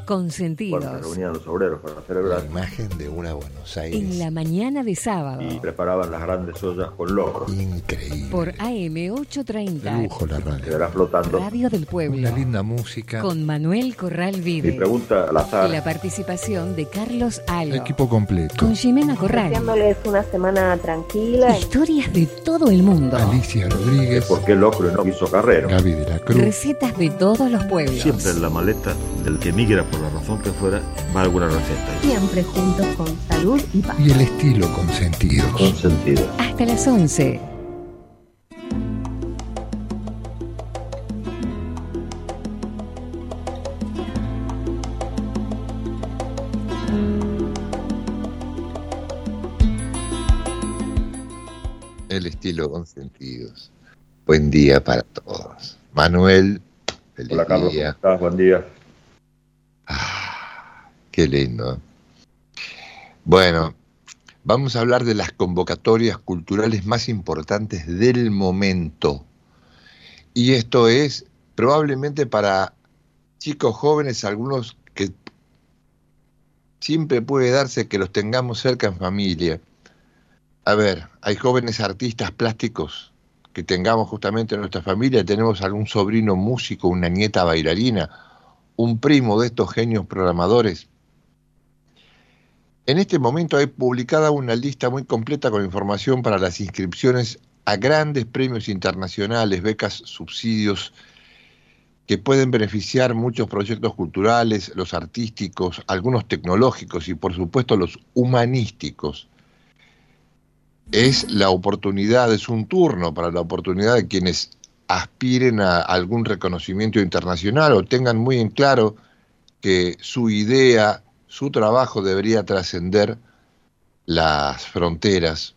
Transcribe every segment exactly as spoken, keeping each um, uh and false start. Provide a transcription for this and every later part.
Consentidos. Cuando se reunían los obreros para celebrar. La imagen de una Buenos Aires. En la mañana de sábado. Y preparaban las grandes ollas con locro. Increíble. Por A M ochocientos treinta. De lujo la radio. Quedará flotando. Radio del Pueblo. Una linda música. Con Manuel Corral Mi Vides. pregunta al azar. Y la participación de Carlos Alba. Equipo completo. Con Jimena Corral. Deseándoles una semana tranquila. Historias de todo el mundo. Alicia Rodríguez. ¿Por qué locro no hizo carrero? Gaby de la Cruz. Recetas de todos los pueblos. Siempre en la maleta del que migra por la razón que fuera va alguna receta. Siempre juntos con salud y paz. Y el estilo Consentidos. Con sentido. Hasta las once. El estilo Consentidos. Buen día para todos. Manuel, feliz Hola Carlos, ¿cómo día. estás? Buen día. Ah, qué lindo. Bueno, vamos a hablar de las convocatorias culturales más importantes del momento. Y esto es probablemente para chicos jóvenes, algunos que siempre puede darse que los tengamos cerca en familia. A ver, hay jóvenes artistas plásticos que tengamos justamente en nuestra familia, tenemos algún sobrino músico, una nieta bailarina, un primo de estos genios programadores. En este momento hay publicada una lista muy completa con información para las inscripciones a grandes premios internacionales, becas, subsidios, que pueden beneficiar muchos proyectos culturales, los artísticos, algunos tecnológicos y por supuesto los humanísticos. Es la oportunidad, es un turno para la oportunidad de quienes aspiren a algún reconocimiento internacional o tengan muy en claro que su idea, su trabajo debería trascender las fronteras.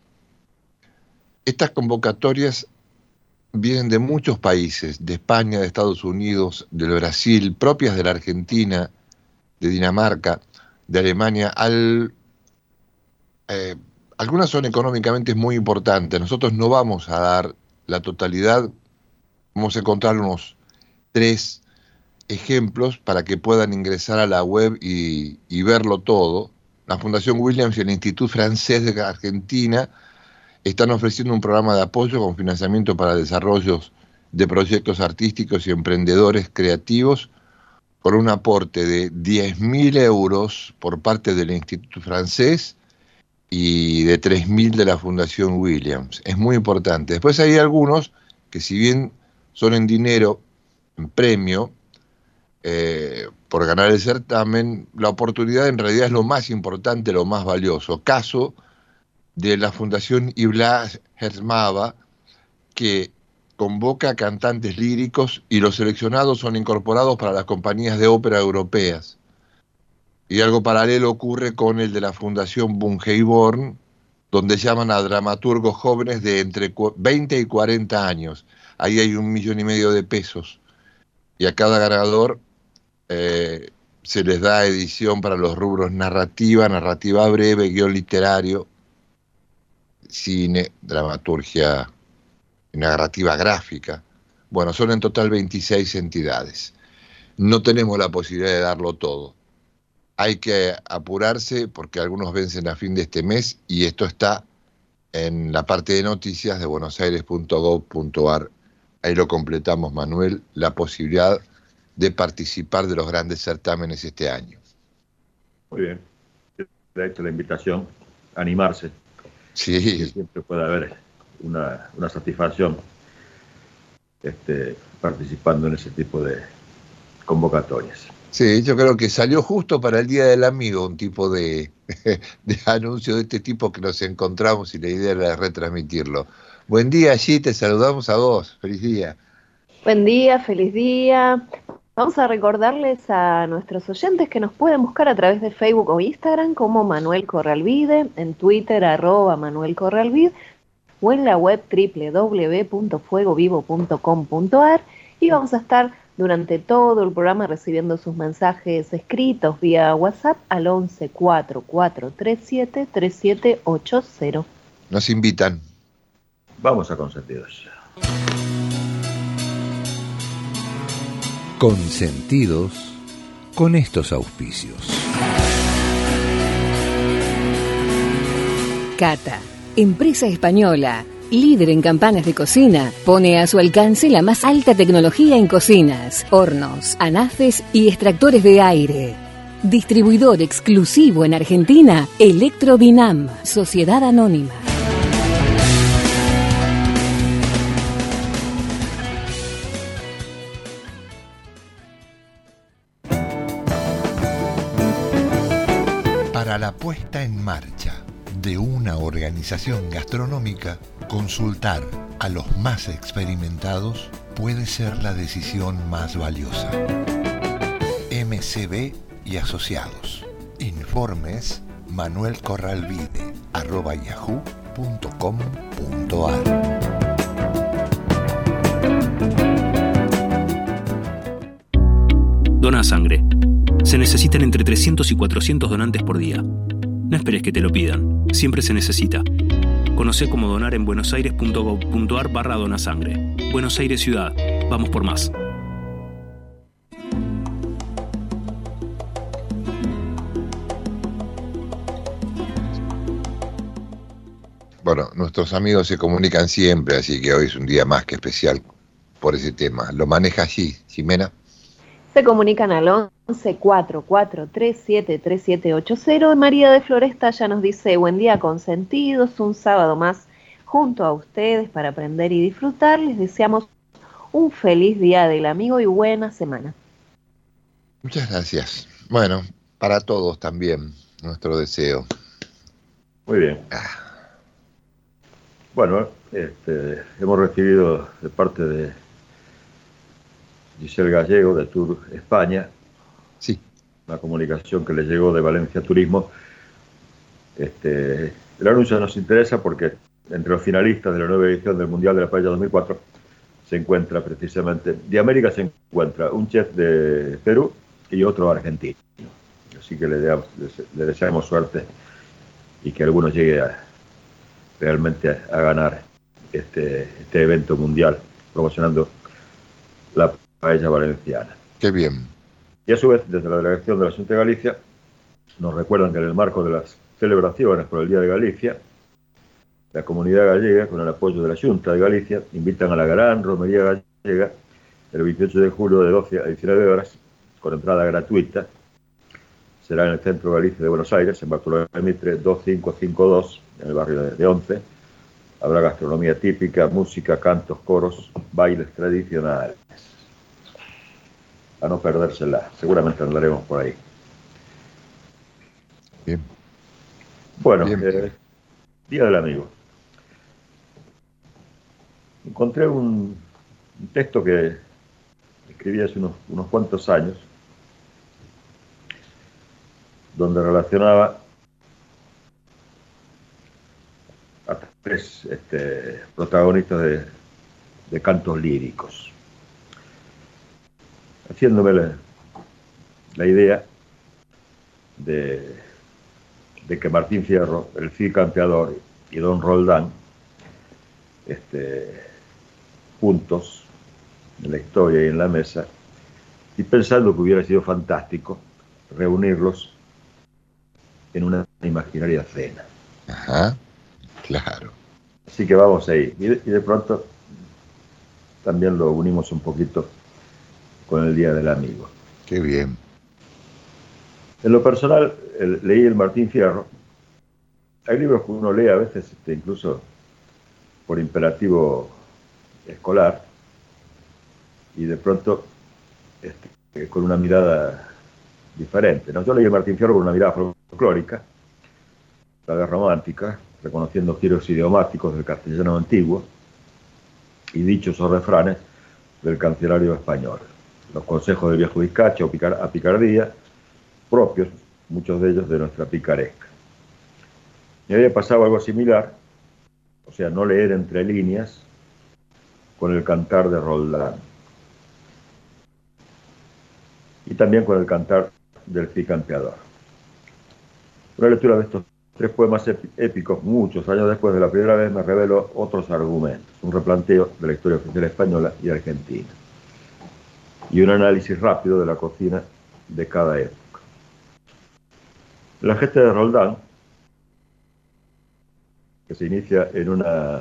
Estas convocatorias vienen de muchos países, de España, de Estados Unidos, del Brasil, propias de la Argentina, de Dinamarca, de Alemania. Al, eh, algunas son económicamente muy importantes. Nosotros no vamos a dar la totalidad, vamos a encontrar unos tres ejemplos para que puedan ingresar a la web y, y verlo todo. La Fundación Williams y el Instituto Francés de Argentina están ofreciendo un programa de apoyo con financiamiento para desarrollos de proyectos artísticos y emprendedores creativos con un aporte de diez mil euros por parte del Instituto Francés y de tres mil de la Fundación Williams. Es muy importante. Después hay algunos que, si bien son en dinero, en premio, eh, por ganar el certamen, la oportunidad en realidad es lo más importante, lo más valioso. Caso de la Fundación Iblas Herzmaba, que convoca cantantes líricos y los seleccionados son incorporados para las compañías de ópera europeas. Y algo paralelo ocurre con el de la Fundación Bungeyborn, donde llaman a dramaturgos jóvenes de entre veinte y cuarenta años. Ahí hay un millón y medio de pesos. Y a cada ganador eh, se les da edición para los rubros narrativa, narrativa breve, guión literario, cine, dramaturgia, narrativa gráfica. Bueno, son en total veintiséis entidades. No tenemos la posibilidad de darlo todo. Hay que apurarse porque algunos vencen a fin de este mes y esto está en la parte de noticias de buenosaires punto gov punto ar. Ahí lo completamos, Manuel, la posibilidad de participar de los grandes certámenes este año. Muy bien. De hecho, la invitación a animarse. Sí. Que siempre puede haber una, una satisfacción este, participando en ese tipo de convocatorias. Sí, yo creo que salió justo para el Día del Amigo un tipo de, de anuncio de este tipo que nos encontramos y la idea era retransmitirlo. Buen día, allí te saludamos a vos. Feliz día. Buen día, feliz día. Vamos a recordarles a nuestros oyentes que nos pueden buscar a través de Facebook o Instagram como Manuel Corralvide, en Twitter arroba Manuel Corralvide o en la web doble u doble u doble u punto fuego vivo punto com punto ar y vamos a estar durante todo el programa recibiendo sus mensajes escritos vía WhatsApp al once cuatro cuatro tres siete tres siete ocho cero. Nos invitan. Vamos a Consentidos. Consentidos, con estos auspicios. Cata, empresa española, líder en campanas de cocina, pone a su alcance la más alta tecnología en cocinas, hornos, anafes y extractores de aire. Distribuidor exclusivo en Argentina, Electrovinam, Sociedad Anónima. Para la puesta en marcha de una organización gastronómica, consultar a los más experimentados puede ser la decisión más valiosa. M C B y Asociados. Informes manuel corralvide arroba yahoo punto com punto ar. Dona sangre. Se necesitan entre trescientos y cuatrocientos donantes por día. No esperes que te lo pidan. Siempre se necesita. Conocé cómo donar en buenosaires punto gov punto ar barra donasangre. Buenos Aires Ciudad. Vamos por más. Bueno, nuestros amigos se comunican siempre, así que hoy es un día más que especial por ese tema. ¿Lo maneja allí, Ximena? Se comunican al once cuatro cuatro tres siete tres siete ocho cero. María de Floresta ya nos dice: buen día consentidos, un sábado más junto a ustedes para aprender y disfrutar. Les deseamos un feliz día del amigo y buena semana. Muchas gracias. Bueno, para todos también nuestro deseo. Muy bien. Ah. Bueno, este, hemos recibido de parte de Giselle Gallego, de Tour España, sí, una comunicación que le llegó de Valencia Turismo. Este, el anuncio nos interesa porque entre los finalistas de la nueva edición del Mundial de la Paella dos mil cuatro se encuentra precisamente, de América se encuentra un chef de Perú y otro argentino. Así que le, deamos, le deseamos suerte y que alguno llegue a, realmente a, a ganar este, este evento mundial promocionando la paella valenciana. Qué bien. Y a su vez, desde la delegación de la Xunta de Galicia, nos recuerdan que en el marco de las celebraciones por el Día de Galicia, la comunidad gallega, con el apoyo de la Xunta de Galicia, invitan a la gran romería gallega el veintiocho de julio de doce a diecinueve horas, con entrada gratuita. Será en el Centro Galicia de Buenos Aires, en Bartolomé Mitre dos cinco cinco dos, en el barrio de Once. Habrá gastronomía típica, música, cantos, coros, bailes tradicionales. A no perdérsela, seguramente andaremos por ahí. Bien. Bueno, bien, bien. Eh, Día del Amigo. Encontré un, un texto que escribí hace unos, unos cuantos años, donde relacionaba a tres este, protagonistas de, de cantos líricos, haciéndome la, la idea de, de que Martín Fierro, el Cid Campeador y Don Roldán, este, juntos en la historia y en la mesa, y pensando que hubiera sido fantástico reunirlos en una imaginaria cena. Ajá, claro. Así que vamos ahí. Y de, y de pronto también lo unimos un poquito con el Día del Amigo. Qué bien. En lo personal, el, leí el Martín Fierro. Hay libros que uno lee a veces, este, incluso por imperativo escolar, y de pronto este, con una mirada diferente, ¿no? Yo leí el Martín Fierro con una mirada folclórica, la de romántica, reconociendo giros idiomáticos del castellano antiguo y dichos o refranes del cancelario español. Los consejos del viejo Vizcacha o picar, a picardía, propios, muchos de ellos de nuestra picaresca. Me había pasado algo similar, o sea, no leer entre líneas, con el cantar de Roldán. Y también con el cantar del Cid Campeador. Una lectura de estos tres poemas épicos, muchos años después de la primera vez, me reveló otros argumentos, un replanteo de la historia oficial española y argentina, y un análisis rápido de la cocina de cada época. La gesta de Roldán, que se inicia en una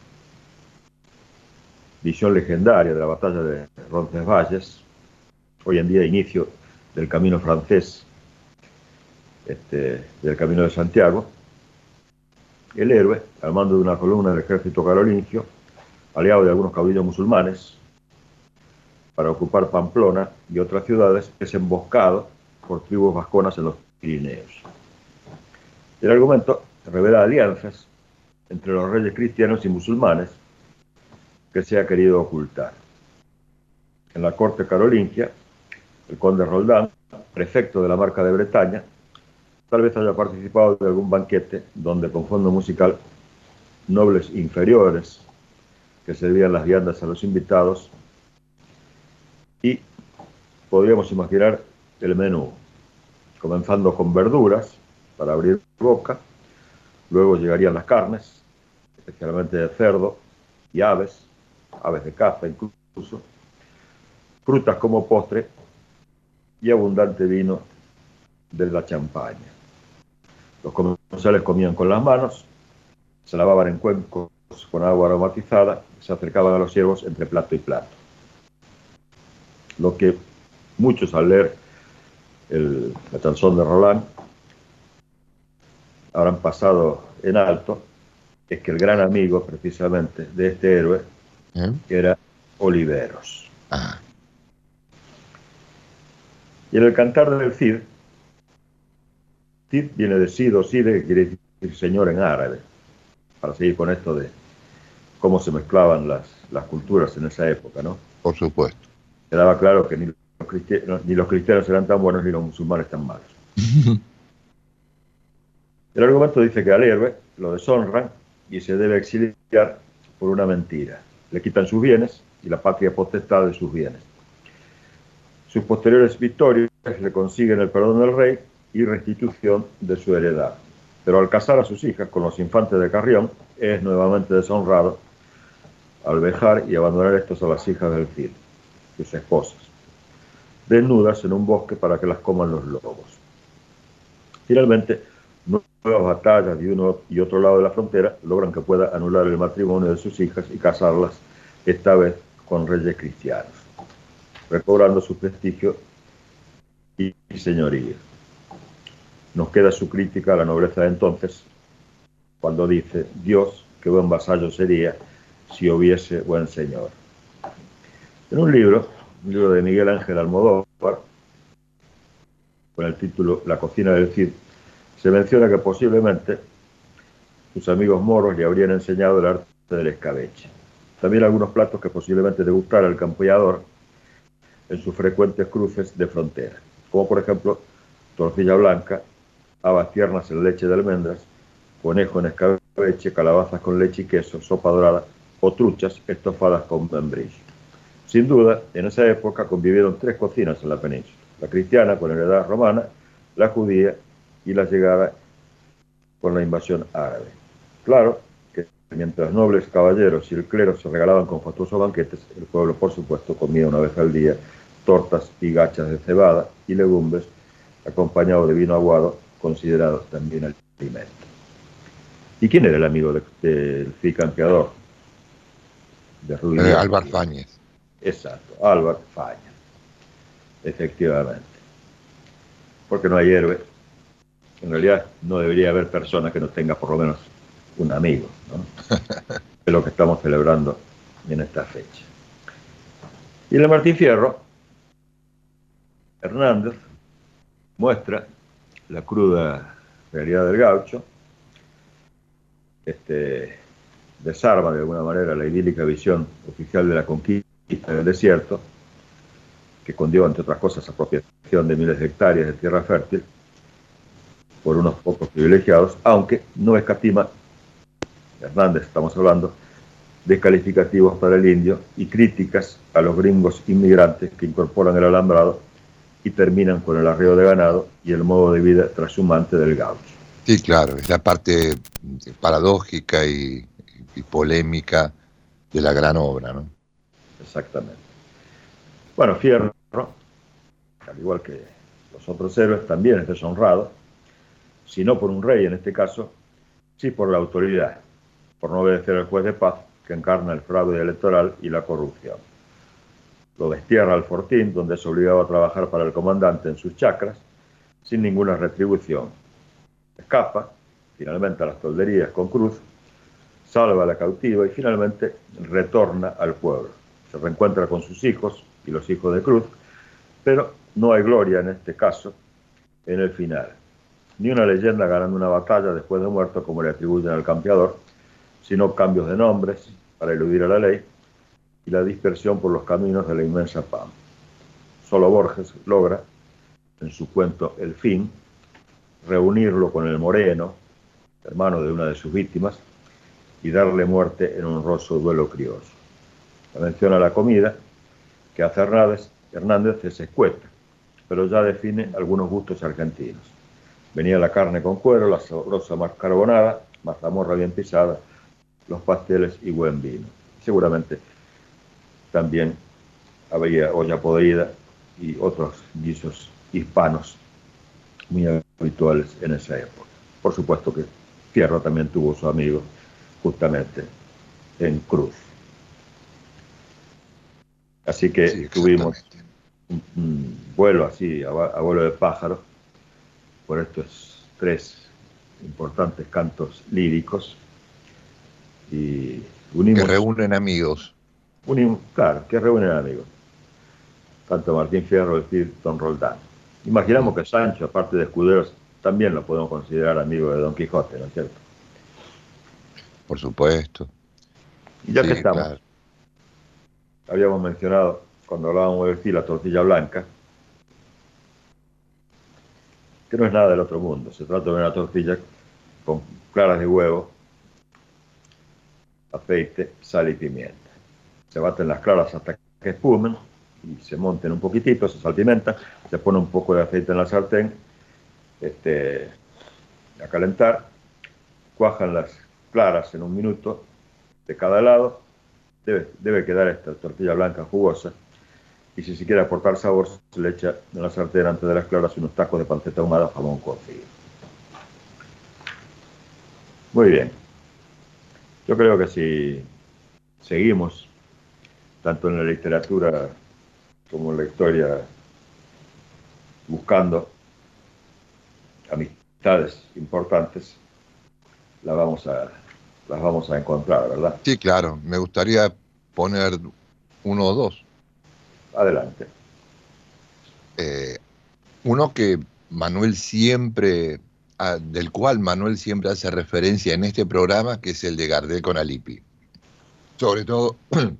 visión legendaria de la batalla de Roncesvalles, hoy en día inicio del camino francés, este, del camino de Santiago. El héroe, al mando de una columna del ejército carolingio, aliado de algunos caudillos musulmanes, para ocupar Pamplona y otras ciudades, es emboscado por tribus vasconas en los Pirineos. El argumento revela alianzas entre los reyes cristianos y musulmanes que se ha querido ocultar. En la corte carolingia, el conde Roldán, prefecto de la Marca de Bretaña, tal vez haya participado de algún banquete donde con fondo musical nobles inferiores que servían las viandas a los invitados, y podríamos imaginar el menú, comenzando con verduras para abrir boca, luego llegarían las carnes, especialmente de cerdo y aves, aves de caza incluso, frutas como postre y abundante vino de la champaña. Los comensales comían con las manos, se lavaban en cuencos con agua aromatizada, se acercaban a los siervos entre plato y plato. Lo que muchos al leer el, la chanson de Roland habrán pasado en alto es que el gran amigo precisamente de este héroe ¿Eh? era Oliveros. Ah. Y en el cantar del Cid, Cid viene de Sid o Side, que quiere decir señor en árabe, para seguir con esto de cómo se mezclaban las, las culturas en esa época, ¿no? Por supuesto. Quedaba claro que ni los cristianos, ni los cristianos eran tan buenos ni los musulmanes tan malos. El argumento dice que al héroe lo deshonran y se debe exiliar por una mentira. Le quitan sus bienes y la patria potestad de sus bienes. Sus posteriores victorias le consiguen el perdón del rey y restitución de su heredad. Pero al casar a sus hijas con los infantes de Carrión, es nuevamente deshonrado al dejar y abandonar estos a las hijas del Cid, sus esposas, desnudas en un bosque para que las coman los lobos. Finalmente, nuevas batallas de uno y otro lado de la frontera logran que pueda anular el matrimonio de sus hijas y casarlas, esta vez con reyes cristianos, recobrando su prestigio y señoría. Nos queda su crítica a la nobleza de entonces, cuando dice: Dios, qué buen vasallo sería si hubiese buen señor. En un libro, un libro de Miguel Ángel Almodóvar, con el título La cocina del Cid, se menciona que posiblemente sus amigos moros le habrían enseñado el arte del escabeche. También algunos platos que posiblemente le gustara el campeador en sus frecuentes cruces de frontera, como por ejemplo tortilla blanca, habas tiernas en leche de almendras, conejo en escabeche, calabazas con leche y queso, sopa dorada o truchas estofadas con membrillo. Sin duda, en esa época convivieron tres cocinas en la península: la cristiana con heredad romana, la judía y la llegada con la invasión árabe. Claro que mientras nobles caballeros y el clero se regalaban con fastuosos banquetes, el pueblo, por supuesto, comía una vez al día tortas y gachas de cebada y legumbres, acompañado de vino aguado, considerado también alimento. ¿Y quién era el amigo del de, de Cid campeador? De Rubí. Eh, Álvar Fáñez. Exacto, Álvar Fáñez. Efectivamente. Porque no hay héroe. En realidad no debería haber persona que no tenga por lo menos un amigo, ¿no? Es lo que estamos celebrando en esta fecha. Y en el Martín Fierro, Hernández muestra la cruda realidad del gaucho, este, desarma de alguna manera la idílica visión oficial de la conquista del desierto, que conlleva, entre otras cosas, apropiación de miles de hectáreas de tierra fértil por unos pocos privilegiados, aunque no escatima, Hernández estamos hablando, descalificativos para el indio y críticas a los gringos inmigrantes que incorporan el alambrado y terminan con el arreo de ganado y el modo de vida trashumante del gaucho. Sí, claro, es la parte paradójica y, y polémica de la gran obra, ¿no? Exactamente. Bueno, Fierro, al igual que los otros héroes también es deshonrado, si no por un rey en este caso, sí por la autoridad, por no obedecer al juez de paz que encarna el fraude electoral y la corrupción. Lo destierra al fortín, donde es obligado a trabajar para el comandante en sus chacras, sin ninguna retribución. Escapa, finalmente, a las tolderías con Cruz, salva a la cautiva y finalmente retorna al pueblo. Se reencuentra con sus hijos y los hijos de Cruz, pero no hay gloria en este caso en el final. Ni una leyenda ganando una batalla después de muerto como le atribuyen al campeador, sino cambios de nombres para eludir a la ley y la dispersión por los caminos de la inmensa pampa. Solo Borges logra, en su cuento El fin, reunirlo con el Moreno, hermano de una de sus víctimas, y darle muerte en un honroso duelo crioso. La mención a la comida, que hace Hernández, Hernández es escueta, pero ya define algunos gustos argentinos. Venía la carne con cuero, la sabrosa mascarbonada, mazamorra bien pisada, los pasteles y buen vino. Seguramente también había olla podrida y otros guisos hispanos muy habituales en esa época. Por supuesto que Fierro también tuvo su amigo justamente en Cruz. Así que sí, tuvimos un, un vuelo así, a, a vuelo de pájaro, por estos tres importantes cantos líricos. Y unimos, que reúnen amigos. Unimos, claro, que reúnen amigos. Tanto Martín Fierro y Don Roldán. Imaginamos que Sancho, aparte de escuderos, también lo podemos considerar amigo de Don Quijote, ¿no es cierto? Por supuesto. Y ya sí, que estamos, claro. Habíamos mencionado, cuando hablábamos de vestir la tortilla blanca, que no es nada del otro mundo. Se trata de una tortilla con claras de huevo, aceite, sal y pimienta. Se baten las claras hasta que espumen y se monten un poquitito, se salpimentan, se pone un poco de aceite en la sartén este, a calentar, cuajan las claras en un minuto de cada lado, debe, debe quedar esta tortilla blanca jugosa, y si se quiere aportar sabor, se le echa en la sartén antes de las claras unos tacos de panceta ahumada, jamón cocido. Muy bien. Yo creo que si seguimos, tanto en la literatura como en la historia, buscando amistades importantes, las vamos a, las vamos a encontrar, ¿verdad? Sí, claro. Me gustaría poner uno o dos. Adelante. Eh, uno que Manuel siempre, a, del cual Manuel siempre hace referencia en este programa, que es el de Gardel con Alipi. Sobre todo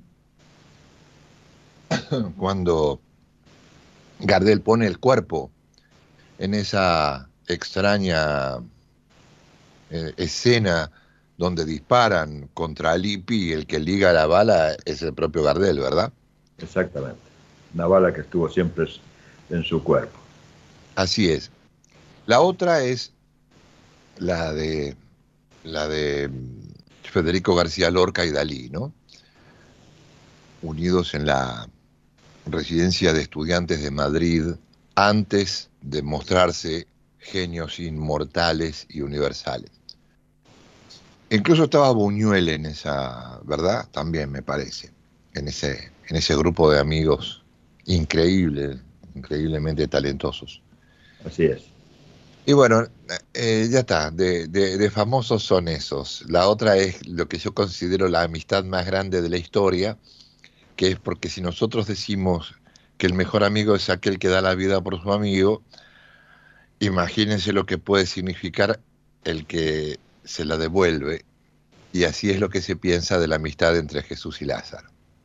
cuando Gardel pone el cuerpo en esa extraña eh, escena donde disparan contra Alipi y el que liga la bala es el propio Gardel, ¿verdad? Exactamente. Una bala que estuvo siempre en su cuerpo. Así es. La otra es la de la de Federico García Lorca y Dalí, ¿no? Unidos en la residencia de estudiantes de Madrid antes de mostrarse genios inmortales y universales. Incluso estaba Buñuel en esa, ¿verdad? También me parece, en ese, en ese grupo de amigos increíbles, increíblemente talentosos. Así es. Y bueno, eh, ya está, de, de, de famosos son esos. La otra es lo que yo considero la amistad más grande de la historia, que es porque si nosotros decimos que el mejor amigo es aquel que da la vida por su amigo, imagínense lo que puede significar el que se la devuelve, y así es lo que se piensa de la amistad entre Jesús y Lázaro.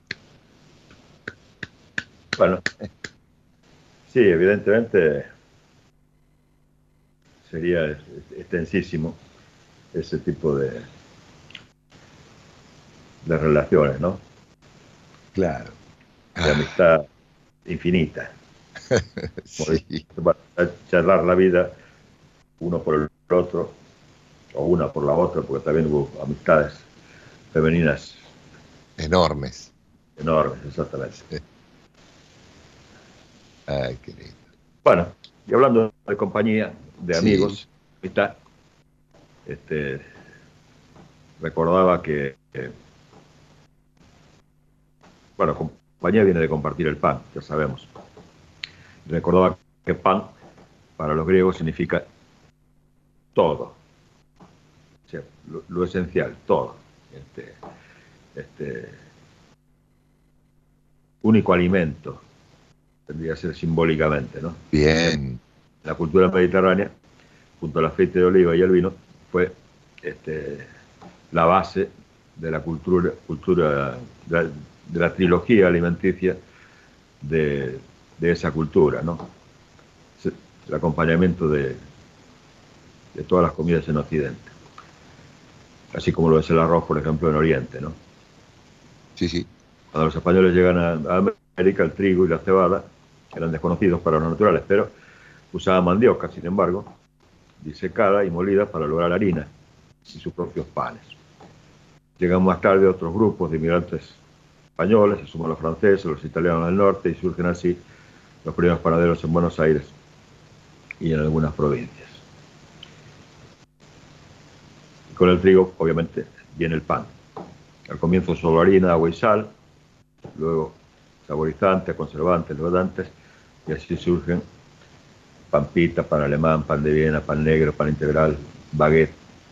Bueno, sí, evidentemente sería extensísimo ese tipo de, de relaciones, ¿no? Claro. De amistad infinita. Sí. Bueno, charlar la vida uno por el otro, o una por la otra, porque también hubo amistades femeninas enormes. Enormes, exactamente. Ay, qué lindo. Bueno, Y hablando de compañía, de Sí. amigos, está, este, recordaba que, que, bueno, compañía viene de compartir el pan, ya sabemos. Recordaba que pan para los griegos significa todo, o sea, lo, lo esencial, todo. Este, este, único alimento, tendría que ser simbólicamente, ¿no? Bien. La cultura mediterránea, junto al aceite de oliva y el vino, fue este, la base de la cultura, cultura de, la, de la trilogía alimenticia de, de esa cultura, ¿no? El acompañamiento de, de todas las comidas en Occidente, así como lo es el arroz, por ejemplo, en Oriente, ¿no? Sí, sí. Cuando los españoles llegan a, a América, el trigo y la cebada eran desconocidos para los naturales, pero usaban mandioca, sin embargo, disecada y molida para lograr harina y sus propios panes. Llegan más tarde otros grupos de inmigrantes españoles, se suman los franceses, los italianos del norte, y surgen así los primeros panaderos en Buenos Aires y en algunas provincias. Y con el trigo, obviamente, viene el pan. Al comienzo solo harina, agua y sal, luego saborizantes, conservantes, levadantes, y así surgen pan pita, pan alemán, pan de Viena, pan negro, pan integral, baguette,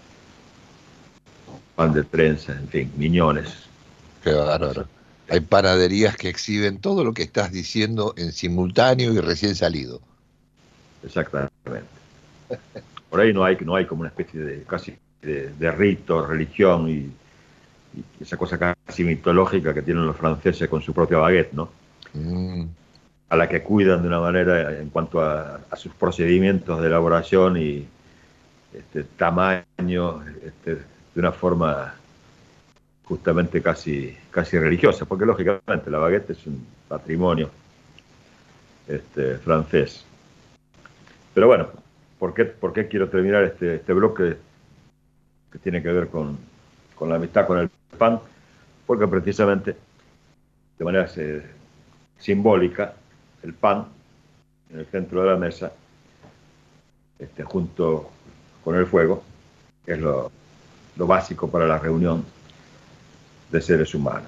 pan de trenza, en fin, miñones. Qué bárbaro. Hay panaderías que exhiben todo lo que estás diciendo en simultáneo y recién salido. Exactamente. Por ahí no hay, no hay como una especie de casi de, de rito, religión y, y esa cosa casi mitológica que tienen los franceses con su propia baguette, ¿no? Mm. A la que cuidan de una manera en cuanto a, a sus procedimientos de elaboración y este, tamaño, este, de una forma justamente casi, casi religiosa, porque lógicamente la baguette es un patrimonio este, francés. Pero bueno, ¿por qué, por qué quiero terminar este, este bloque que tiene que ver con, con la amistad con el pan? Porque precisamente, de manera eh, simbólica, el pan en el centro de la mesa, este, junto con el fuego, es lo, lo básico para la reunión de seres humanos.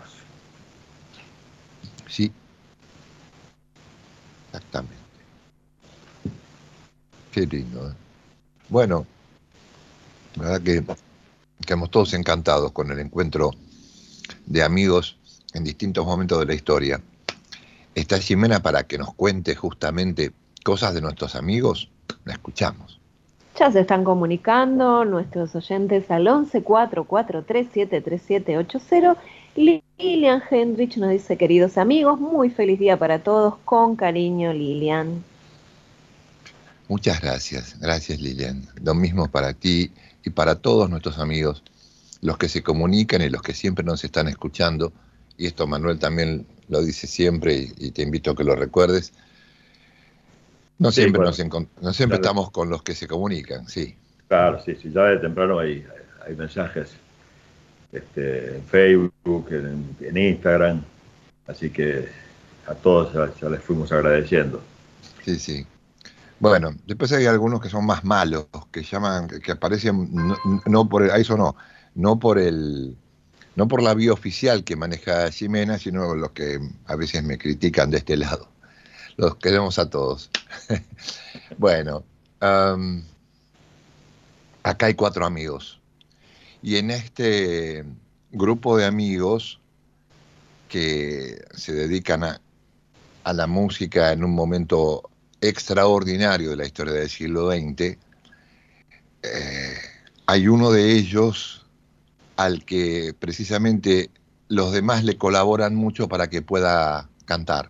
Sí, exactamente. Qué lindo, ¿eh? Bueno, la verdad que quedamos todos encantados con el encuentro de amigos en distintos momentos de la historia. Está Ximena para que nos cuente justamente cosas de nuestros amigos. La escuchamos. Ya se están comunicando nuestros oyentes al once cuatro cuatro tres siete tres siete ocho cero. Lilian Hendrich nos dice: queridos amigos, muy feliz día para todos, con cariño, Lilian. Muchas gracias, gracias Lilian. Lo mismo para ti y para todos nuestros amigos, los que se comunican y los que siempre nos están escuchando. Y esto Manuel también lo dice siempre y, y te invito a que lo recuerdes. No Sí, siempre, bueno, nos encont- no siempre claro. estamos con los que se comunican, sí. Claro, sí, sí, ya de temprano hay, hay mensajes este, en Facebook, en, en Instagram, así que a todos ya, ya les fuimos agradeciendo. Sí, sí. Bueno, después hay algunos que son más malos, que llaman, que aparecen no, no por el, a eso no, no por el, no por la vía oficial que maneja Ximena, sino los que a veces me critican de este lado. Los queremos a todos. Bueno, um, acá hay cuatro amigos. Y en este grupo de amigos que se dedican a, a la música en un momento extraordinario de la historia del siglo veinte, eh, hay uno de ellos al que precisamente los demás le colaboran mucho para que pueda cantar.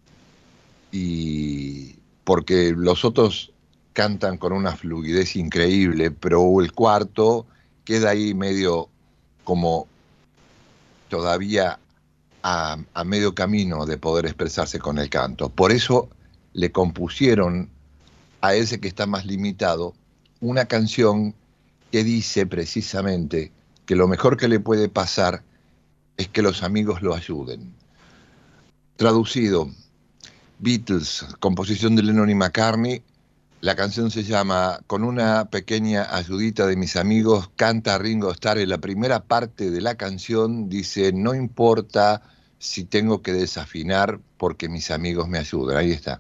Y porque los otros cantan con una fluidez increíble, pero el cuarto queda ahí medio como todavía a, a medio camino de poder expresarse con el canto. Por eso le compusieron a ese que está más limitado una canción que dice precisamente que lo mejor que le puede pasar es que los amigos lo ayuden. Traducido: Beatles, composición de Lennon y McCartney, La canción se llama Con una pequeña ayudita de mis amigos, canta Ringo Starr. En la primera parte de la canción dice, no importa si tengo que desafinar porque mis amigos me ayudan. Ahí está.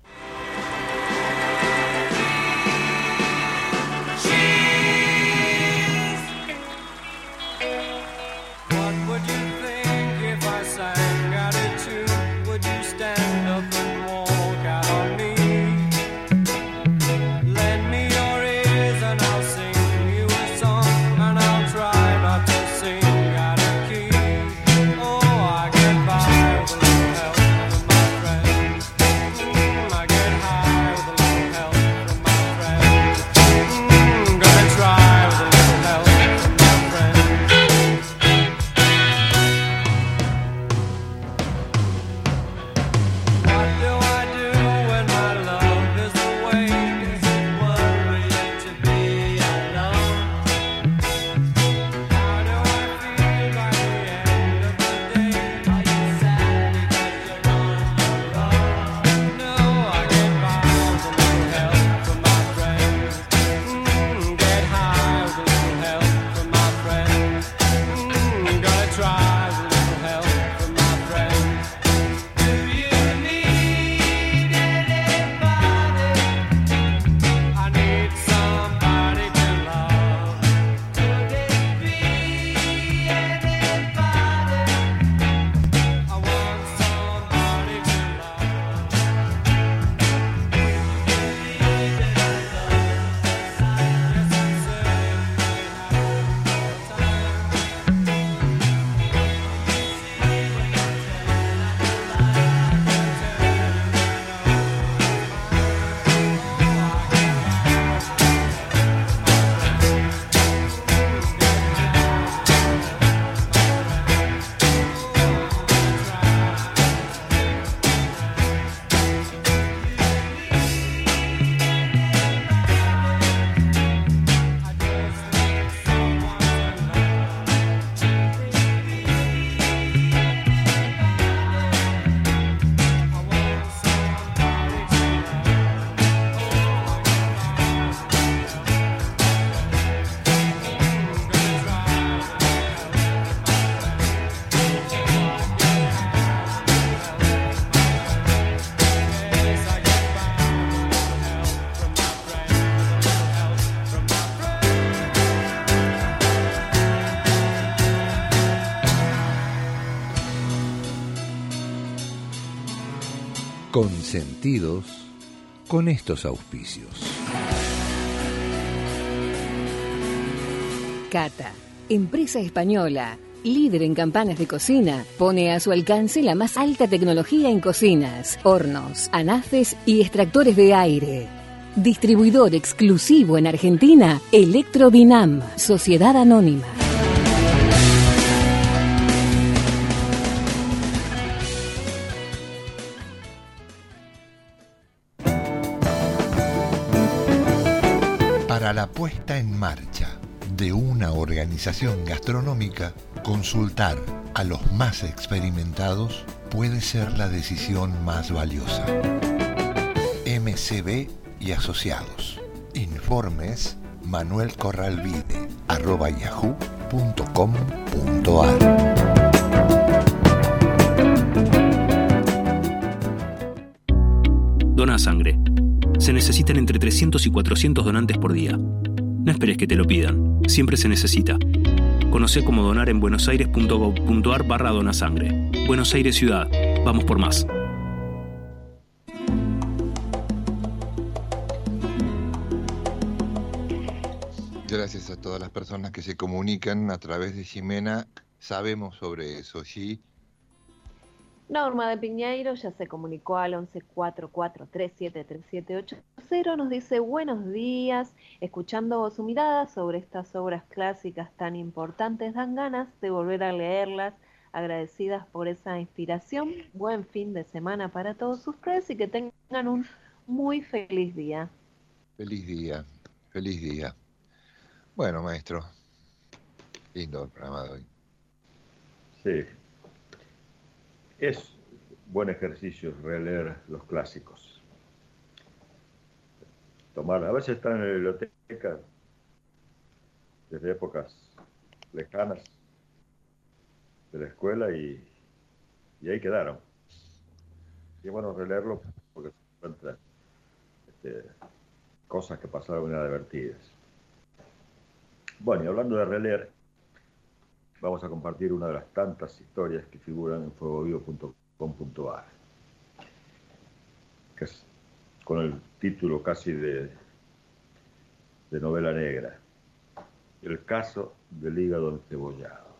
Consentidos con estos auspicios. Cata, empresa española, líder en campanas de cocina, pone a su alcance la más alta tecnología en cocinas, hornos, anafes y extractores de aire. Distribuidor exclusivo en Argentina, Electrobinam, Sociedad Anónima. Para la puesta en marcha de una organización gastronómica, consultar a los más experimentados puede ser la decisión más valiosa. M C B y Asociados. Informes Manuel Corralvide arroba yahoo punto com punto ar. Dona sangre. Se necesitan entre trescientos y cuatrocientos donantes por día. No esperes que te lo pidan. Siempre se necesita. Conocé cómo donar en buenosaires.gov.ar barra donasangre. Buenos Aires Ciudad. Vamos por más. Gracias a todas las personas que se comunican a través de Ximena. Sabemos sobre eso, ¿sí? Norma de Piñeiro ya se comunicó al once cuatro cuatro tres siete tres siete ocho cero, nos dice buenos días, escuchando su mirada sobre estas obras clásicas tan importantes, dan ganas de volver a leerlas, agradecidas por esa inspiración, buen fin de semana para todos ustedes y que tengan un muy feliz día. Feliz día, feliz día. Bueno, maestro, lindo el programa de hoy. Sí. Es buen ejercicio releer los clásicos. tomar, a veces están en la biblioteca desde épocas lejanas de la escuela y, y ahí quedaron. Y es bueno releerlo porque se encuentran este, cosas que pasaron inadvertidas. Bueno, y hablando de releer, vamos a compartir una de las tantas historias que figuran en fuego vivo punto com punto a r, que es con el título casi de, de novela negra, El caso del hígado encebollado.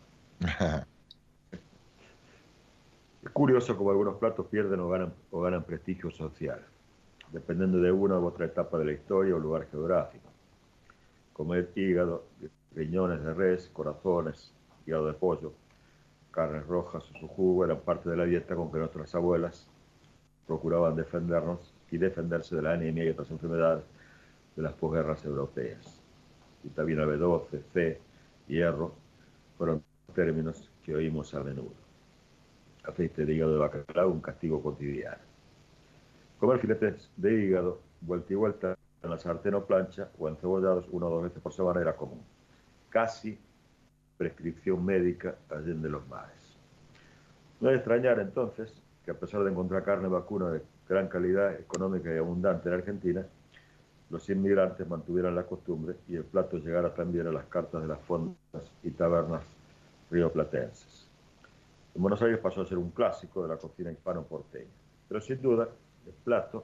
Es curioso cómo algunos platos pierden o ganan, o ganan prestigio social, dependiendo de una u otra etapa de la historia o lugar geográfico. Comer hígado, riñones de res, corazones, hígado de pollo, carnes rojas o su jugo eran parte de la dieta con que nuestras abuelas procuraban defendernos y defenderse de la anemia y otras enfermedades de las posguerras europeas. Vitamina B doce, C, hierro, fueron términos que oímos a menudo. Aceite de hígado de bacalao, un castigo cotidiano. Comer filetes de hígado, vuelta y vuelta en la sartén o plancha, o encebollados una o dos veces por semana era común. Casi prescripción médica allende los mares. No es de extrañar entonces que a pesar de encontrar carne vacuna de gran calidad, económica y abundante en Argentina, los inmigrantes mantuvieran la costumbre y el plato llegara también a las cartas de las fondas y tabernas rioplatenses. En Buenos Aires pasó a ser un clásico de la cocina hispano-porteña, pero sin duda el plato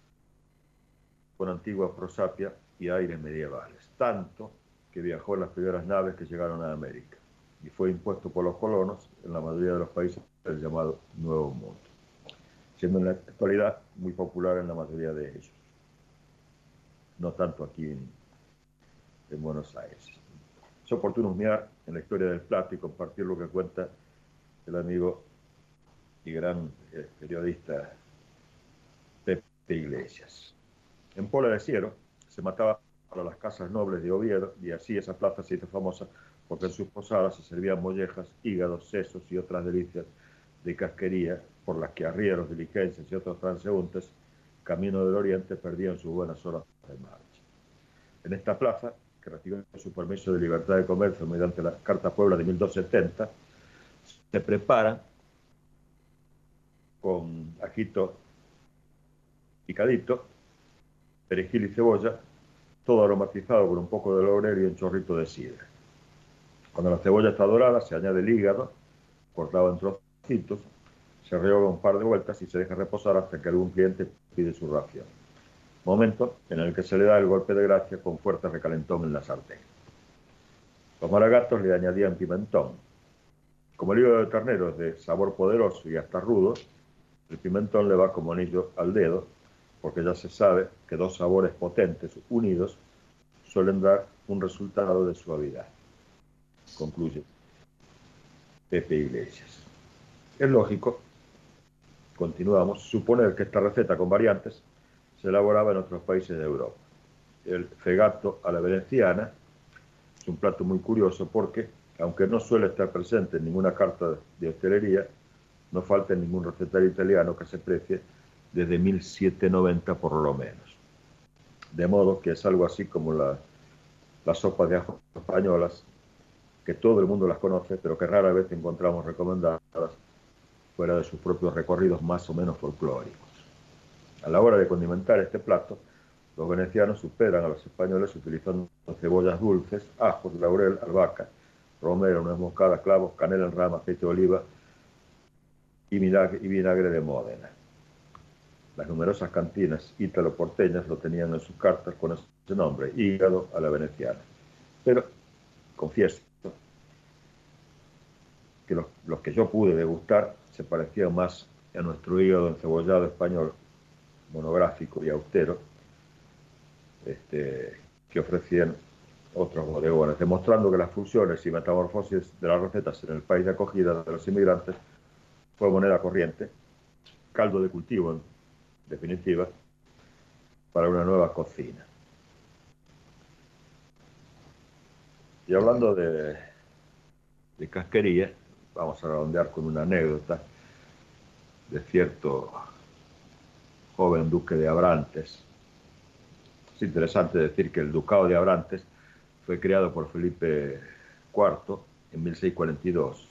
con antigua prosapia y aires medievales, tanto que viajó en las primeras naves que llegaron a América y fue impuesto por los colonos en la mayoría de los países del llamado Nuevo Mundo, siendo en la actualidad muy popular en la mayoría de ellos, no tanto aquí en, en Buenos Aires. Es oportuno husmear en la historia del plato y compartir lo que cuenta el amigo y gran eh, periodista Pepe Iglesias. En Pola de Siero se mataba para las casas nobles de Oviedo y así esa plaza se hizo famosa porque en sus posadas se servían mollejas, hígados, sesos y otras delicias de casquería por las que arrieros, diligencias y otros transeúntes camino del oriente perdían sus buenas horas de marcha. En esta plaza, que recibió su permiso de libertad de comercio mediante la Carta Puebla de mil doscientos setenta, se preparan con ajito picadito, perejil y cebolla, todo aromatizado con un poco de laurel y un chorrito de sidra. Cuando la cebolla está dorada, se añade el hígado, cortado en trocitos, se rehoga un par de vueltas y se deja reposar hasta que algún cliente pide su ración. Momento en el que se le da el golpe de gracia con fuerte recalentón en la sartén. Los maragatos le añadían pimentón. Como el hígado de ternero es de sabor poderoso y hasta rudo, el pimentón le va como anillo al dedo, porque ya se sabe que dos sabores potentes unidos suelen dar un resultado de suavidad. Concluye Pepe Iglesias. Es lógico, continuamos, suponer que esta receta con variantes se elaboraba en otros países de Europa. El fegato a la veneciana es un plato muy curioso porque, aunque no suele estar presente en ninguna carta de hostelería, no falta en ningún recetario italiano que se precie desde mil setecientos noventa por lo menos. De modo que es algo así como la, las sopas de ajo españolas, que todo el mundo las conoce, pero que rara vez encontramos recomendadas fuera de sus propios recorridos más o menos folclóricos. A la hora de condimentar este plato, los venecianos superan a los españoles utilizando cebollas dulces, ajos, laurel, albahaca, romero, nuez moscada, clavos, canela en rama, aceite de oliva y vinagre, y vinagre de Módena. Las numerosas cantinas ítalo-porteñas lo tenían en sus cartas con ese nombre, hígado a la veneciana. Pero, confieso, que los, los que yo pude degustar se parecían más a nuestro hígado encebollado español, monográfico y austero, este, que ofrecían otros bodegones, demostrando que las fusiones y metamorfosis de las recetas en el país de acogida de los inmigrantes fue moneda corriente, caldo de cultivo en definitiva, para una nueva cocina. Y hablando de, de casquería, vamos a redondear con una anécdota de cierto joven duque de Abrantes. interesante decir que el Ducado de Abrantes fue creado por Felipe cuarto en mil seiscientos cuarenta y dos.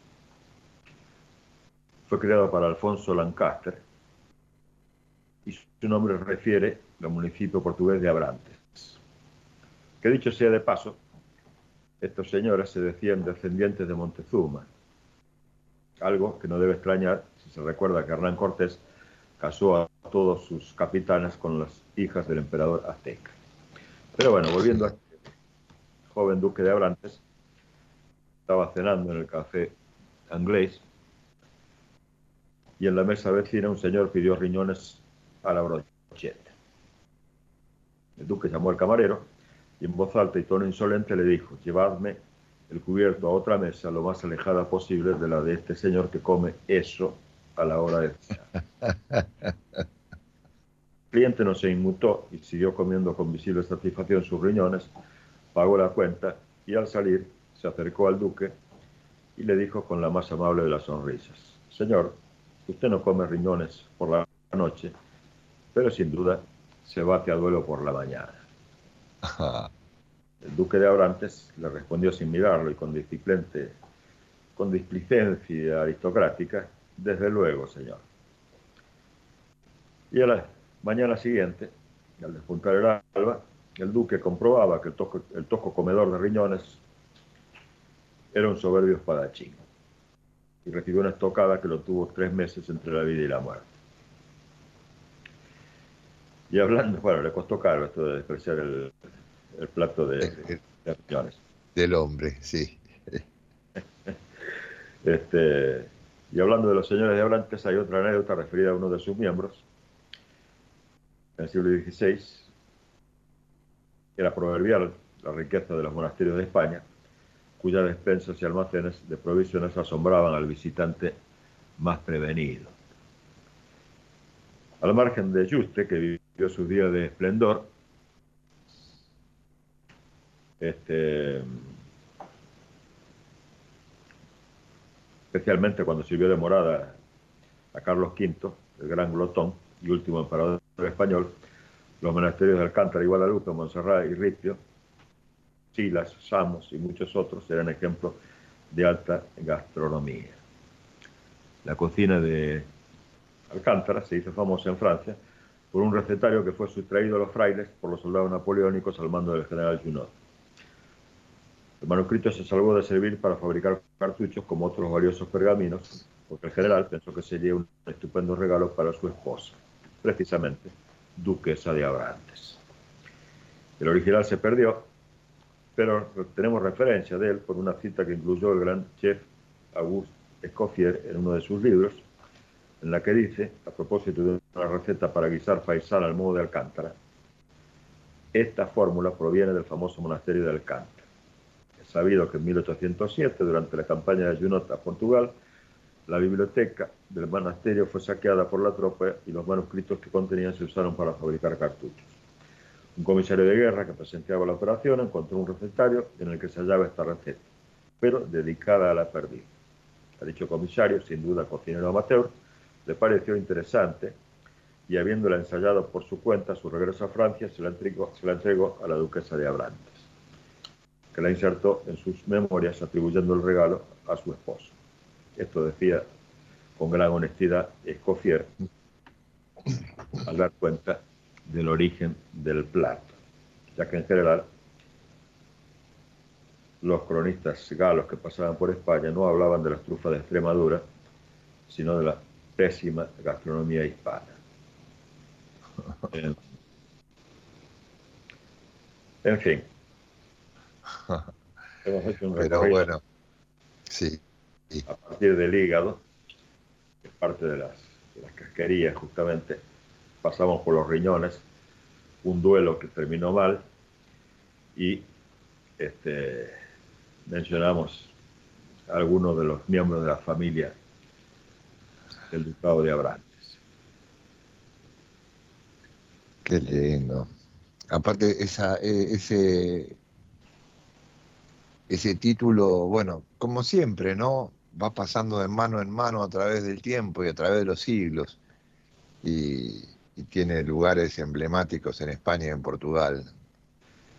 Fue creado para Alfonso Lancaster y su nombre refiere al municipio portugués de Abrantes. Que dicho sea de paso, estos señores se decían descendientes de Montezuma, algo que no debe extrañar si se recuerda que Hernán Cortés casó a todos sus capitanes con las hijas del emperador azteca. Pero bueno, volviendo a este joven duque de Abrantes, estaba cenando en el café Anglés y en la mesa vecina un señor pidió riñones a la brocheta. El duque llamó al camarero y en voz alta y tono insolente le dijo: llevadme el cubierto a otra mesa lo más alejada posible de la de este señor que come eso a la hora de cenar. El cliente no se inmutó y siguió comiendo con visible satisfacción sus riñones, pagó la cuenta y al salir se acercó al duque y le dijo con la más amable de las sonrisas: señor, usted no come riñones por la noche, pero sin duda se bate a duelo por la mañana. El duque de Abrantes le respondió sin mirarlo y con displicente, con displicencia aristocrática: desde luego, señor. Y a la mañana siguiente, al despuntar el alba, el duque comprobaba que el tosco, el tosco comedor de riñones era un soberbio espadachín y recibió una estocada que lo tuvo tres meses entre la vida y la muerte. Y hablando, bueno, le costó caro esto de despreciar el, el plato de, de, de riñones. Del hombre, sí. Este, y hablando de los señores de Abrantes, hay otra anécdota referida a uno de sus miembros. En el siglo dieciséis era proverbial la riqueza de los monasterios de España, cuyas despensas y almacenes de provisiones asombraban al visitante más prevenido. Al margen de Juste, que vivió sus días de esplendor, este, especialmente cuando sirvió de morada a Carlos quinto, el gran glotón y último emperador español, los monasterios de Alcántara y Guadalupe, Montserrat y Ripio, Silas, Samos y muchos otros eran ejemplos de alta gastronomía. La cocina de Alcántara se hizo famosa en Francia por un recetario que fue sustraído a los frailes por los soldados napoleónicos al mando del general Junot. El manuscrito se salvó de servir para fabricar cartuchos como otros valiosos pergaminos, porque el general pensó que sería un estupendo regalo para su esposa, precisamente duquesa de Abrantes. El original se perdió, pero tenemos referencia de él por una cita que incluyó el gran chef Auguste Escoffier en uno de sus libros, en la que dice, a propósito de una receta para guisar faisán al modo de Alcántara: esta fórmula proviene del famoso monasterio de Alcántara. Es sabido que en mil ochocientos siete, durante la campaña de Junot a Portugal, la biblioteca del monasterio fue saqueada por la tropa y los manuscritos que contenían se usaron para fabricar cartuchos. Un comisario de guerra que presenciaba la operación encontró un recetario en el que se hallaba esta receta, pero dedicada a la perdiz. A dicho comisario, sin duda cocinero amateur, le pareció interesante y, habiéndola ensayado por su cuenta, a su regreso a Francia se la entregó, se la entregó a la duquesa de Abrantes, que la insertó en sus memorias atribuyendo el regalo a su esposo. Esto decía con gran honestidad Escoffier al dar cuenta del origen del plato, ya que en general los cronistas galos que pasaban por España no hablaban de las trufas de Extremadura, sino de la pésima gastronomía hispana. En, en fin, hemos hecho un recorrido. Pero bueno, sí, sí. A partir del hígado, que es parte de las, de las casquerías justamente, pasamos por los riñones, un duelo que terminó mal, y este, mencionamos a algunos de los miembros de la familia del Ducado de Abrantes. Qué lindo. Aparte, esa, ese, ese título, bueno, como siempre, ¿no? Va pasando de mano en mano a través del tiempo y a través de los siglos. Y, y tiene lugares emblemáticos en España y en Portugal.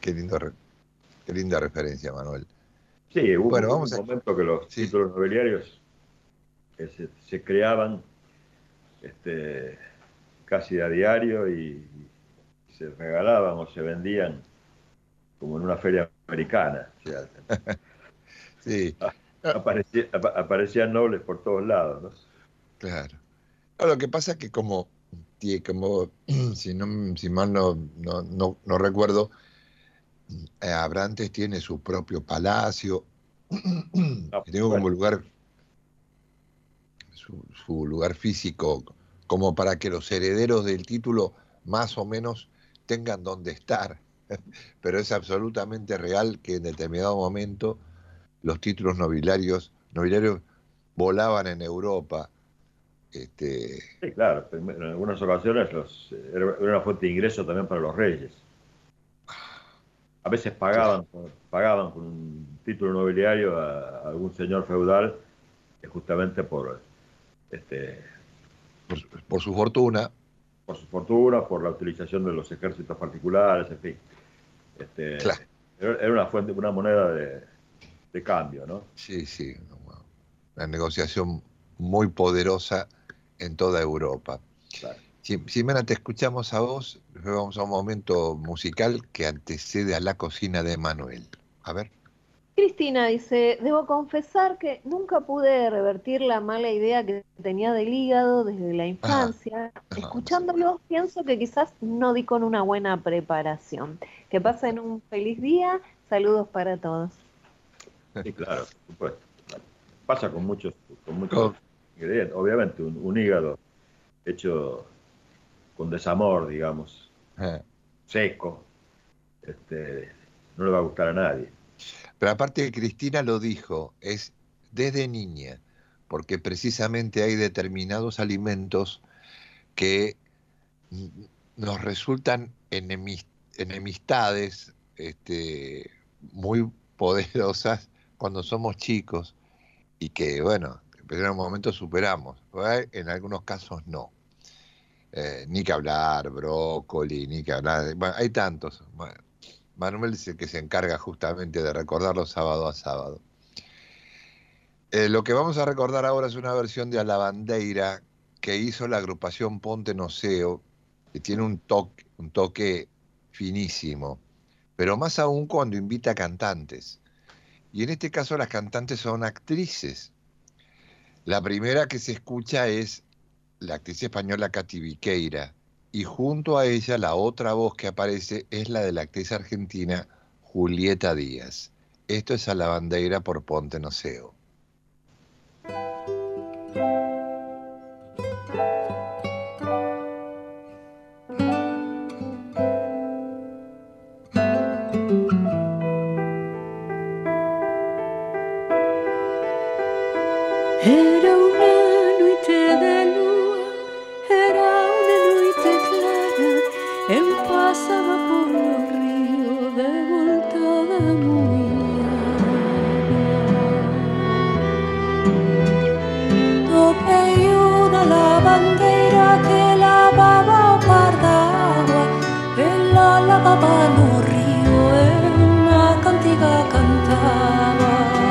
Qué lindo, qué linda referencia, Manuel. Sí, hubo bueno, un vamos a... momento que los sí. títulos nobiliarios que se, se creaban este, casi a diario y, y se regalaban o se vendían como en una feria americana. O sea, sí. aparecía, ap aparecían nobles por todos lados, ¿no? Claro. No, lo que pasa es que como, como si, no, si mal no, no, no, no recuerdo, eh, Abrantes tiene su propio palacio, Ah, y tengo bueno. como lugar, su, su lugar físico, como para que los herederos del título más o menos tengan donde estar. Pero es absolutamente real que en determinado momento los títulos nobiliarios, nobiliarios volaban en Europa. Este... Sí, claro, en algunas ocasiones los, era una fuente de ingreso también para los reyes. A veces pagaban, claro. pagaban con un título nobiliario a, a algún señor feudal, justamente por, este, por, por su fortuna. Por su fortuna, por la utilización de los ejércitos particulares, en fin. Este, claro. Era una fuente, una moneda de, de cambio, ¿no? Sí, sí. Una negociación muy poderosa en toda Europa. Claro. Ximena, te escuchamos a vos, vamos a un momento musical que antecede a la cocina de Manuel. A ver. Cristina dice, debo confesar que nunca pude revertir la mala idea que tenía del hígado desde la infancia. Ajá. Ajá. Escuchándolo, pienso que quizás no di con una buena preparación. Que pasen un feliz día, saludos para todos. Sí, claro, por supuesto. Pasa con muchos, con muchos ingredientes. Obviamente, un, un hígado hecho con desamor, digamos, eh. seco, este, no le va a gustar a nadie. Pero aparte Cristina lo dijo, es desde niña, porque precisamente hay determinados alimentos que nos resultan enemistades este, muy poderosas cuando somos chicos y que, bueno, en un momento superamos, en algunos casos no. Eh, ni que hablar, brócoli, ni que hablar, bueno, hay tantos. Bueno, Manuel es el que se encarga justamente de recordarlo sábado a sábado. Eh, lo que vamos a recordar ahora es una versión de A la Bandeira que hizo la agrupación Ponte Noceo, que tiene un toque, un toque finísimo, pero más aún cuando invita cantantes. Y en este caso las cantantes son actrices. La primera que se escucha es la actriz española Katy Viqueira, y junto a ella la otra voz que aparece es la de la actriz argentina Julieta Díaz. Esto es A la Bandeira por Ponte Noceo. Era una noite de lua, era una noite clara, eu pasaba por o río de volta da muiña. Topei unha lavandeira que lavaba o par d'agua, ela lavaba no río e unha cantiga cantaba.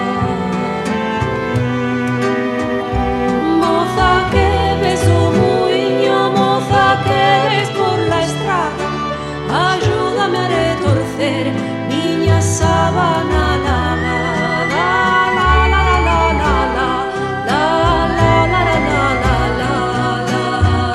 Ayúdame a retorcer miña sábana lavada. La la la la la la la la la la la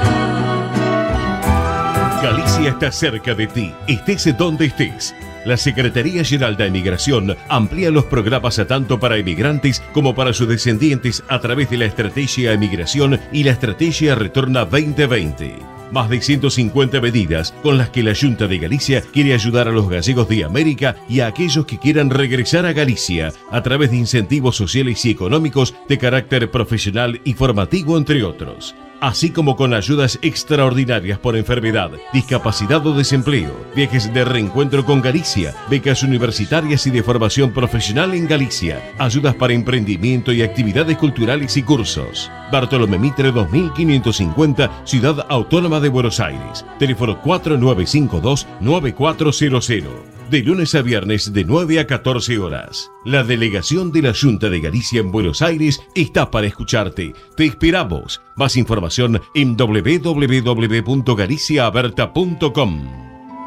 la. Galicia está cerca de ti, estés donde estés. La Secretaría General de Emigración amplía los programas tanto para emigrantes como para sus descendientes a través de la Estrategia Emigración y la Estrategia Retorna veinte veinte. Más de ciento cincuenta medidas con las que la Junta de Galicia quiere ayudar a los gallegos de América y a aquellos que quieran regresar a Galicia a través de incentivos sociales y económicos de carácter profesional y formativo, entre otros. Así como con ayudas extraordinarias por enfermedad, discapacidad o desempleo, viajes de reencuentro con Galicia, becas universitarias y de formación profesional en Galicia, ayudas para emprendimiento y actividades culturales y cursos. Bartolomé Mitre dos mil quinientos cincuenta, Ciudad Autónoma de Buenos Aires. Teléfono cuatro nueve cinco dos nueve cuatro cero cero. de lunes a viernes de nueve a catorce horas. La delegación de la Junta de Galicia en Buenos Aires está para escucharte. Te esperamos. Más información en doble u doble u doble u punto galicia aberta punto com.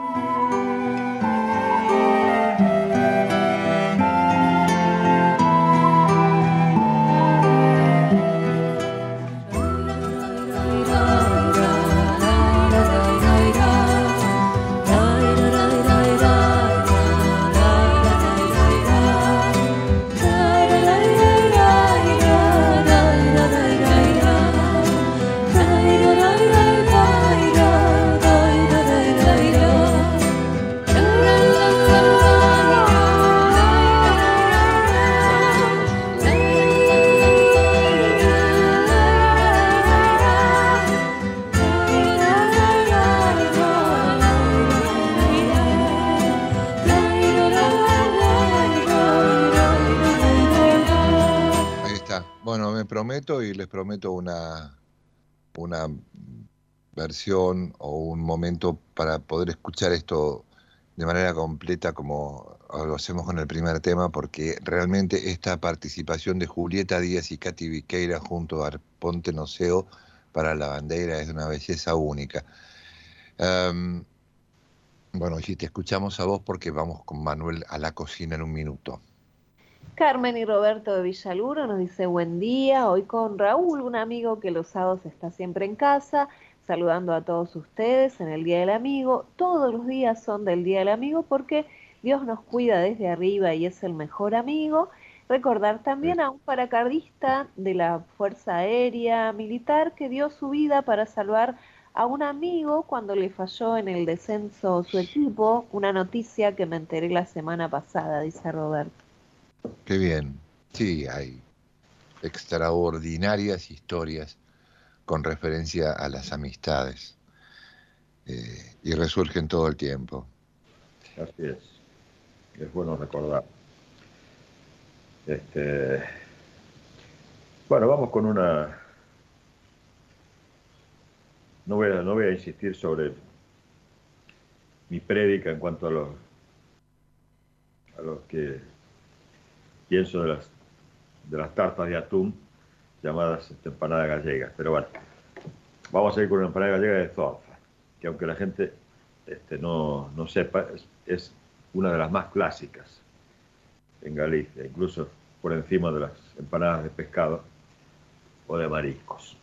Y les prometo una, una versión o un momento para poder escuchar esto de manera completa como lo hacemos con el primer tema, porque realmente esta participación de Julieta Díaz y Katy Viqueira junto a Ponte Noceo para la bandera es de una belleza única. Um, bueno, y te escuchamos a vos porque vamos con Manuel a la cocina en un minuto. Carmen y Roberto de Villaluro nos dice buen día, hoy con Raúl, un amigo que los sábados está siempre en casa, saludando a todos ustedes en el Día del Amigo. Todos los días son del Día del Amigo porque Dios nos cuida desde arriba y es el mejor amigo. Recordar también a un paracardista de la Fuerza Aérea Militar que dio su vida para salvar a un amigo cuando le falló en el descenso su equipo, una noticia que me enteré la semana pasada, dice Roberto. Qué bien. Sí, hay extraordinarias historias con referencia a las amistades eh, y resurgen todo el tiempo. Así es. Es bueno recordar. Este, bueno, vamos con una... No voy a, no voy a insistir sobre mi prédica en cuanto a los, a los que... pienso de las, de las tartas de atún llamadas este, empanadas gallegas. Pero bueno, vamos a ir con una empanada gallega de zorza, que aunque la gente este, no, no sepa, es, es una de las más clásicas en Galicia, incluso por encima de las empanadas de pescado o de mariscos.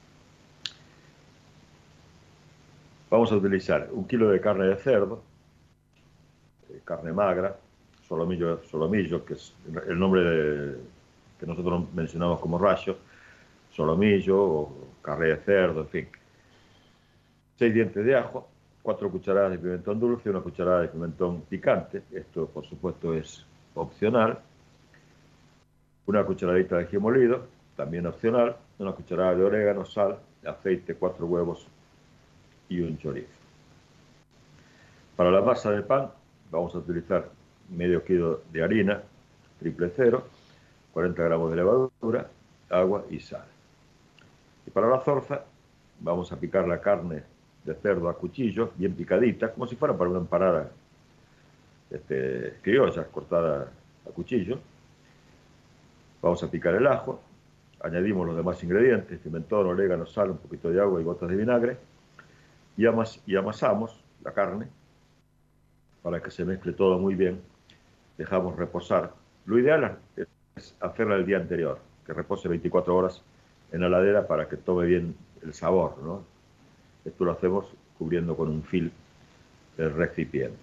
Vamos a utilizar un kilo de carne de cerdo, eh, carne magra, Solomillo, solomillo, que es el nombre de, que nosotros mencionamos como rayo, solomillo o carne de cerdo, en fin. Seis dientes de ajo, cuatro cucharadas de pimentón dulce, una cucharada de pimentón picante, esto por supuesto es opcional. Una cucharadita de ají molido, también opcional. Una cucharada de orégano, sal, aceite, cuatro huevos y un chorizo. Para la masa de pan vamos a utilizar medio kilo de harina, triple cero, cuarenta gramos de levadura, agua y sal. Y para la zorza vamos a picar la carne de cerdo a cuchillo, bien picadita, como si fuera para una empanada este, criolla, cortada a cuchillo. Vamos a picar el ajo, añadimos los demás ingredientes, pimentón, orégano, sal, un poquito de agua y gotas de vinagre, y, amas, y amasamos la carne para que se mezcle todo muy bien. Dejamos reposar. Lo ideal es hacerla el día anterior, que repose veinticuatro horas en la heladera para que tome bien el sabor, ¿no? Esto lo hacemos cubriendo con un film el recipiente.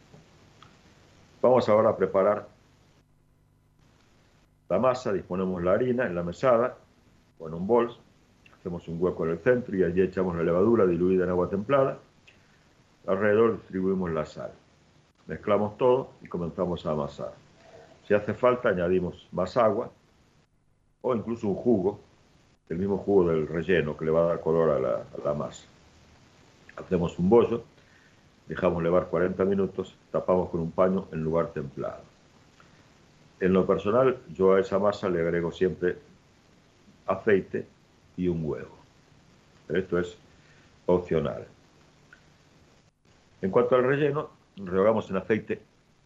Vamos ahora a preparar la masa. Disponemos la harina en la mesada o en un bol. Hacemos un hueco en el centro y allí echamos la levadura diluida en agua templada. Alrededor distribuimos la sal. Mezclamos todo y comenzamos a amasar. Si hace falta, añadimos más agua o incluso un jugo, el mismo jugo del relleno que le va a dar color a la, a la masa. Hacemos un bollo, dejamos levar cuarenta minutos, tapamos con un paño en lugar templado. En lo personal, yo a esa masa le agrego siempre aceite y un huevo. Esto es opcional. En cuanto al relleno, rehogamos en aceite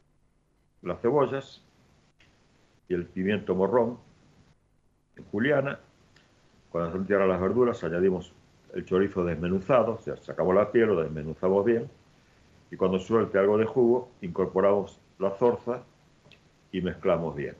las cebollas y el pimiento morrón en juliana. Cuando se entierran las verduras, añadimos el chorizo desmenuzado, o sea, sacamos la piel, lo desmenuzamos bien, y cuando suelte algo de jugo, incorporamos la zorza y mezclamos bien.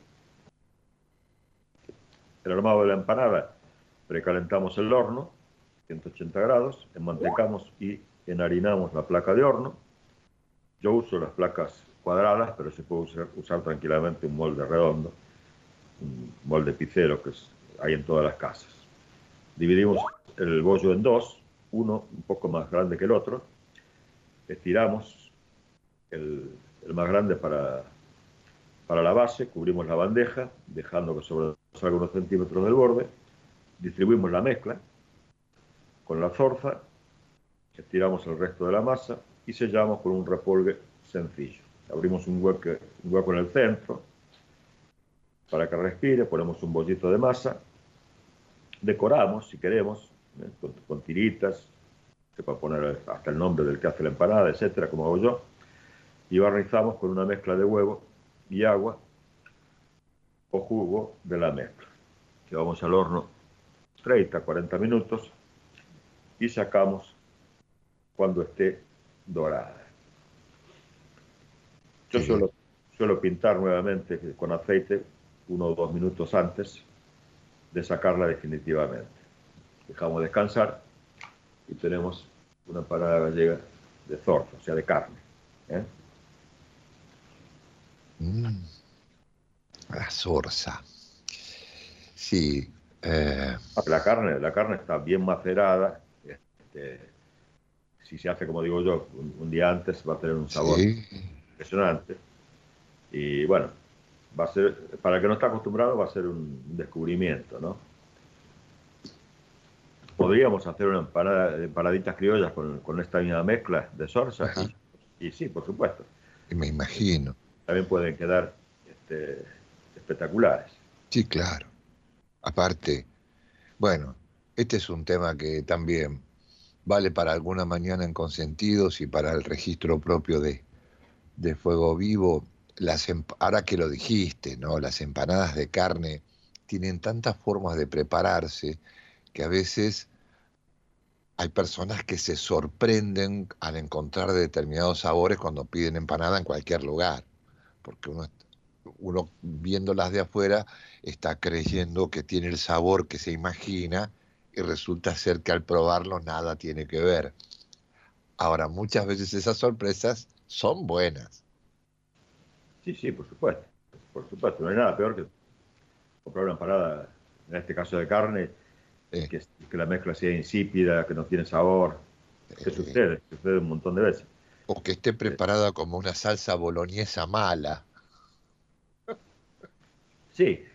El armado de la empanada, precalentamos el horno, ciento ochenta grados, enmantecamos y enharinamos la placa de horno. Yo uso las placas cuadradas, pero se puede usar, usar tranquilamente un molde redondo, un molde picero que es, hay en todas las casas. Dividimos el bollo en dos, uno un poco más grande que el otro, estiramos el, el más grande para, para la base, cubrimos la bandeja, dejando que sobresalga unos centímetros del borde, distribuimos la mezcla con la zorza, estiramos el resto de la masa y sellamos con un repolgue sencillo. Abrimos un hueco, un hueco en el centro para que respire, ponemos un bollito de masa, decoramos si queremos, ¿eh? con, con tiritas, se puede poner hasta el nombre del que hace la empanada, etcétera, como hago yo, y barnizamos con una mezcla de huevo y agua o jugo de la mezcla. Llevamos al horno treinta a cuarenta minutos y sacamos cuando esté dorada. Yo Sí. suelo, suelo pintar nuevamente con aceite uno o dos minutos antes de sacarla definitivamente. Dejamos descansar y tenemos una empanada gallega de zorza, o sea, de carne. ¿eh? Mm. La zorza. Sí. Eh, La carne, la carne está bien macerada. Este, si se hace, como digo yo, un, un día antes, va a tener un sabor sí. impresionante. Y bueno, va a ser, para el que no está acostumbrado, va a ser un descubrimiento, ¿no? Podríamos hacer una empanada, empanaditas criollas con, con esta misma mezcla de zorza. Y, y sí, por supuesto. Me imagino. También pueden quedar este, espectaculares. Sí, claro. Aparte, bueno, este es un tema que también vale para alguna mañana en Consentidos y para el registro propio de, de Fuego Vivo. Las emp- ahora que lo dijiste, ¿no? Las empanadas de carne tienen tantas formas de prepararse que a veces hay personas que se sorprenden al encontrar determinados sabores cuando piden empanada en cualquier lugar, porque uno, uno viéndolas de afuera está creyendo que tiene el sabor que se imagina y resulta ser que al probarlo nada tiene que ver. Ahora, muchas veces esas sorpresas son buenas. Sí, sí, por supuesto. Por supuesto, no hay nada peor que comprar una empanada, en este caso de carne, Eh, que, que la mezcla sea insípida, que no tiene sabor. ¿Qué eh, sucede? Sucede un montón de veces. o que esté preparada como una salsa boloñesa mala. Sí.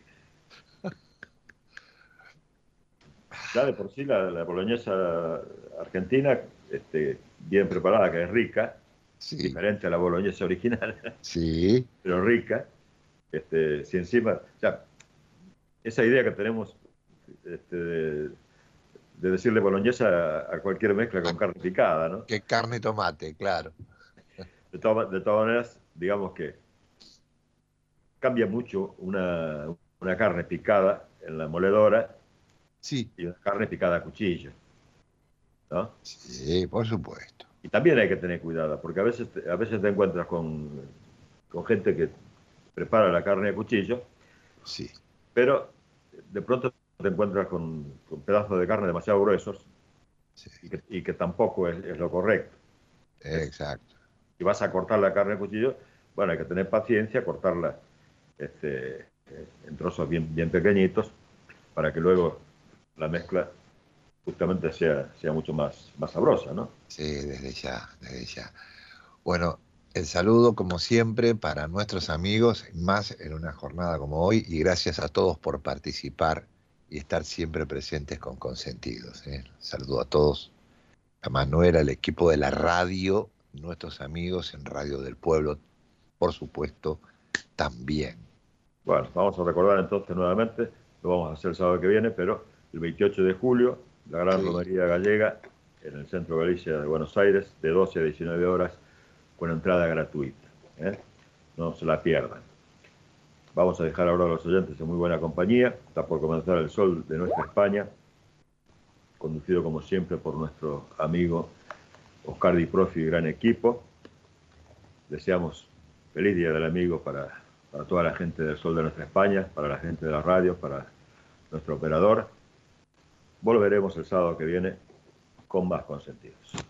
Ya de por sí la, la boloñesa argentina, este, bien preparada, que es rica, Sí, diferente a la boloñesa original, sí, pero rica, este, si encima, o sea, esa idea que tenemos este, de, de decirle boloñesa a, a cualquier mezcla con carne picada, ¿no? que carne y tomate, claro. De, to de todas maneras, digamos que cambia mucho una, una carne picada en la moledora Sí, y una carne picada a cuchillo, ¿no? sí, por supuesto. Y también hay que tener cuidado, porque a veces te, a veces te encuentras con, con gente que prepara la carne a cuchillo, Sí, pero de pronto te encuentras con, con pedazos de carne demasiado gruesos sí, y que, y que tampoco es, es lo correcto. exacto. Si vas a cortar la carne a cuchillo, bueno, hay que tener paciencia, cortarla este, en trozos bien, bien pequeñitos, para que luego la mezcla justamente sea, sea mucho más, más sabrosa, ¿no? Sí, desde ya, desde ya. Bueno, el saludo como siempre para nuestros amigos, más en una jornada como hoy, y gracias a todos por participar y estar siempre presentes con Consentidos. ¿eh? Saludo a todos, a Manuel, al equipo de la radio, nuestros amigos en Radio del Pueblo, por supuesto, también. Bueno, vamos a recordar entonces nuevamente, lo vamos a hacer el sábado que viene, pero el veintiocho de julio, la gran Sí. romería gallega en el Centro Galicia de Buenos Aires, de doce a diecinueve horas, con entrada gratuita. ¿eh? no se la pierdan. Vamos a dejar ahora a los oyentes en muy buena compañía. Está por comenzar El Sol de Nuestra España, conducido como siempre por nuestro amigo Oscar Di Profi y gran equipo. Deseamos feliz Día del Amigo para, para toda la gente del Sol de Nuestra España, para la gente de la radio, para nuestro operador. Volveremos el sábado que viene con más consentidos.